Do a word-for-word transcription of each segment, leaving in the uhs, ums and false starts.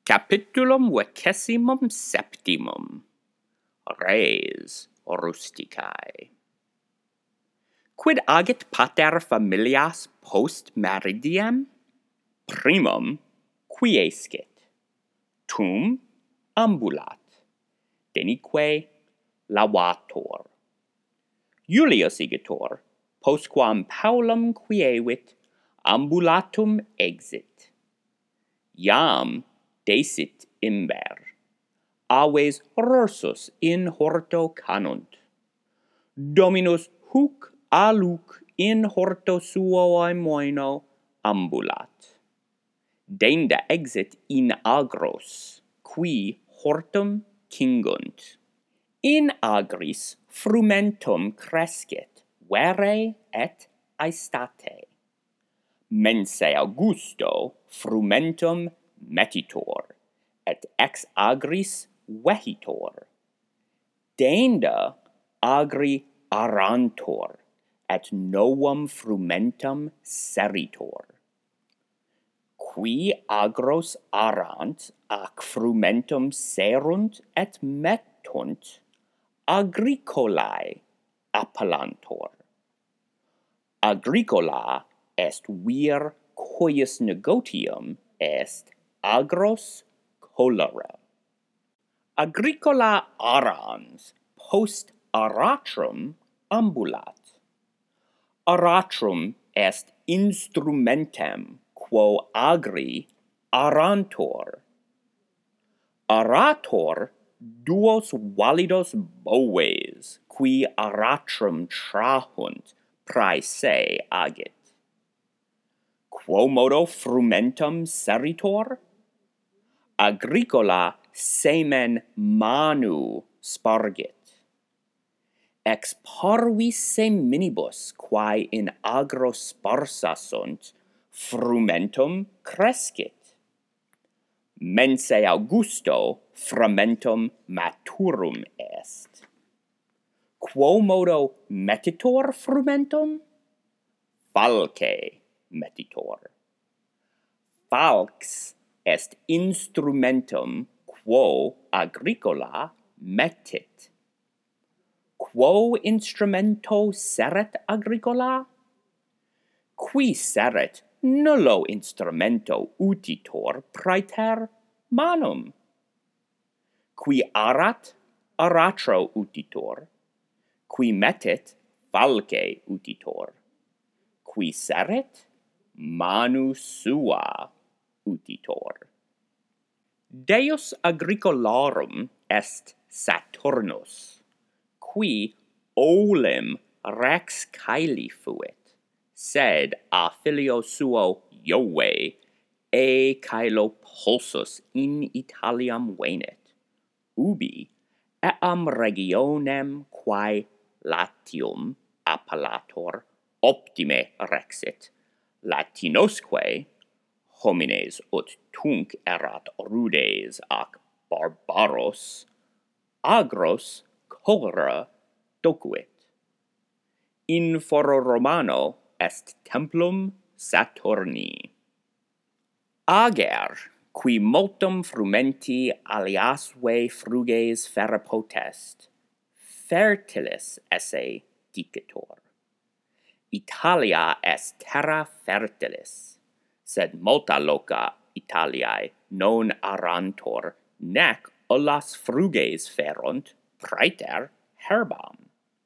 Capitulum vicessimum septimum. Res rusticae. Quid agit pater familias post meridiem? Primum quiescit, tum ambulat, denique lavator. Julius igitur, postquam Paulum quievit, ambulatum exit. Iam desit imber, aves rursus in horto canunt. Dominus huc aluc in horto suo aemoino ambulat. Denda exit in agros, qui hortum cingunt. In agris frumentum crescit, vere et aestate. Mensae Augusto frumentum metitor, et ex agris vehitor. Denda agri arantor, et novum frumentum seritor. Qui agros arant, ac frumentum serunt et metunt, agricolae appellantor. Agricola est vir cuius negotium est agros cholera. Agricola arans post aratrum ambulat. Aratrum est instrumentem quo agri arantor. Arator duos validos boves, qui aratrum trahunt, prae se agit. Quomodo frumentum seritor? Agricola semen manu spargit. Ex parvis seminibus, quae in agro sparsa sunt, frumentum crescit. Mensae Augusto frumentum maturum est. Quomodo metitor frumentum? Falce metitor. Falx est instrumentum quo Agricola metit. Quo instrumento seret Agricola? Qui seret nullo instrumento utitor praeter manum. Qui arat, aratro utitor. Qui metit, falce utitor. Qui seret, manu sua utitor. Deus agricolarum est Saturnus, qui olim rex caeli fuit, sed a filio suo Jove e caelo pulsus in Italiam venit, ubi eam regionem quae Latium appellator optime rexit, Latinosque, homines ut tunc erat rudes ac barbaros, agros cholera docuit. In foro Romano est templum Saturni. Ager, qui multum frumenti aliasve fruges ferre potest, fertilis esse dicitor. Italia est terra fertilis, sed multa loca Italiae non arantor, nec ullas fruges ferunt praeter herbam.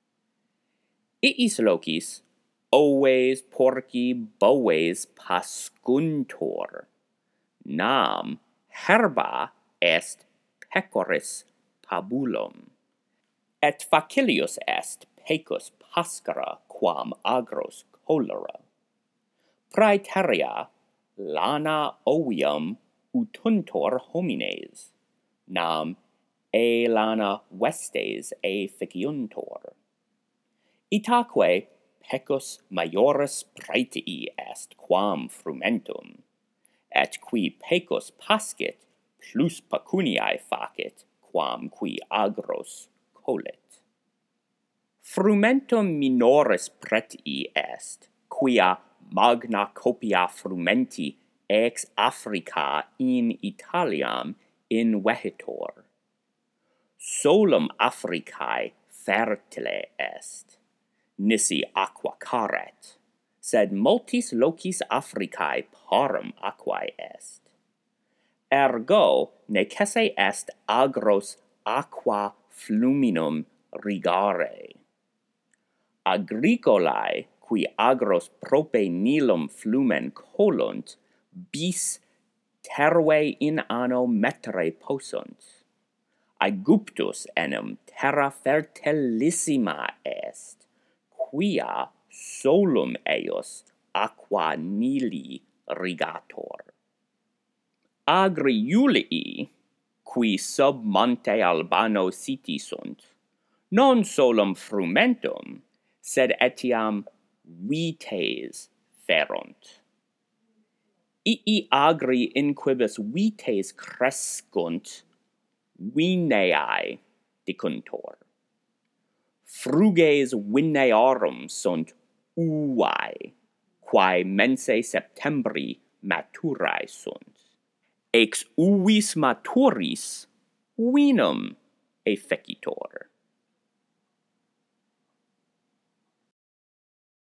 Iis locis oves porci boves pascuntur, nam herba est pecoris pabulum, et facilius est pecus pascara quam agros cholera. Praeterea lana ovium utuntur homines, nam e lana vestes e ficiuntur. Itaque pecus maioris praetii est quam frumentum, et qui pecus pascit plus pecuniae facit quam qui agros colit. Frumentum minoris pretii est, quia magna copia frumenti ex Africa in Italiam invehitor. Solum Africae fertile est, nisi aqua caret, sed multis locis Africae parum aquae est. Ergo necesse est agros aqua fluminum rigare. Agricolae, qui agros prope nilum flumen colunt, bis terve in anno metere possunt. Aegyptus enim terra fertilissima est, quia solum eius aqua nili rigator. Agri Iulii, qui sub monte Albano siti sunt, non solum frumentum, sed etiam vites ferunt. Ii agri in quibus vites crescunt, vineae dicuntur. Fruges vinearum sunt uvae, quae mense Septembri maturae sunt. Ex uvis maturis vinum efficitor.